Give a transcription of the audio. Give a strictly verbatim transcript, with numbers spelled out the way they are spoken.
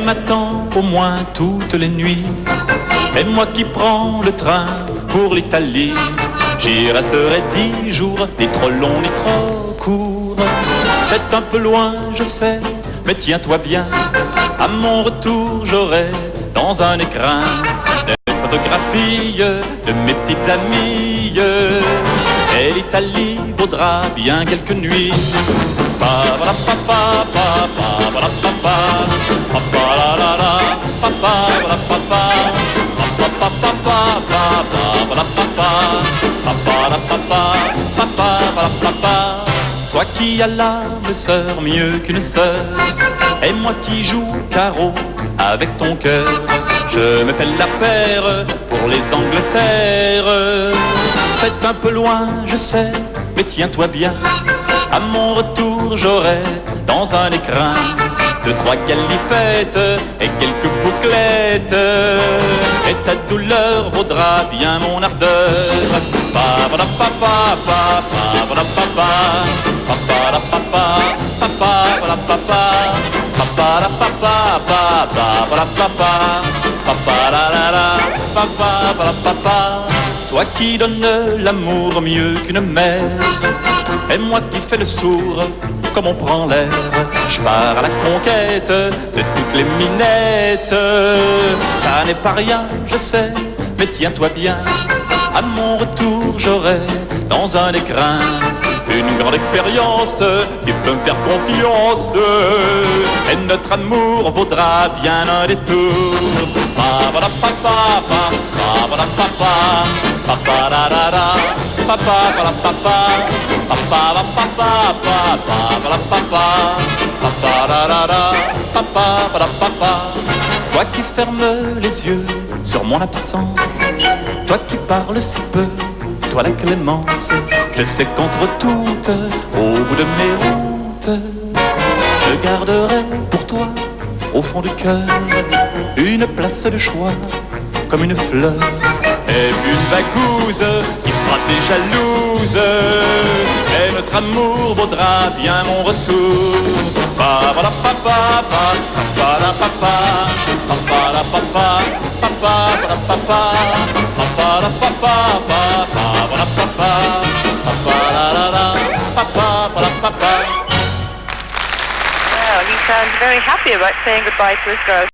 m'attend au moins toutes les nuits. Et moi qui prends le train pour l'Italie, j'y resterai dix jours, ni trop long ni trop court. C'est un peu loin, je sais, mais tiens-toi bien. À mon retour, j'aurai dans un écrin des photographies de mes petites amies. Et l'Italie vaudra bien quelques nuits. Toi qui as l'âme sœur mieux qu'une sœur, et moi qui joue carreau avec ton cœur, je me fais la paire pour les Angleterres. C'est un peu loin, je sais, mais tiens-toi bien. À mon retour, j'aurai dans un écrin deux, trois galipettes et quelques bouclettes. Et ta douleur vaudra bien mon ardeur. Pa pa pa pa pa pa pa pa pa pa pa pa pa pa pa pa pa pa. Toi qui donnes l'amour mieux qu'une mère, et moi qui fais le sourd comme on prend l'air, je pars à la conquête de toutes les minettes. Ça n'est pas rien, je sais, mais tiens-toi bien. À mon retour, j'aurai dans un écrin une grande expérience, tu peux me faire confiance. Et notre amour vaudra bien un détour. Pa pa pa pa pa pa pa pa pa pa da da da pa pa pa pa pa pa pa pa pa pa pa pa pa da da da pa pa pa pa. Toi qui fermes les yeux sur mon absence, toi qui parles si peu, toi la clémence, je sais qu'entre toutes, au bout de mes routes, je garderai pour toi, au fond du cœur, une place de choix, comme une fleur. Et puis une vagouze qui fera des jalouses, et notre amour vaudra bien mon retour. Pa pa pa pa pa pa pa pa pa pa pa pa pa pa pa pa pa pa. Well, he sounds very happy about saying goodbye to his girl.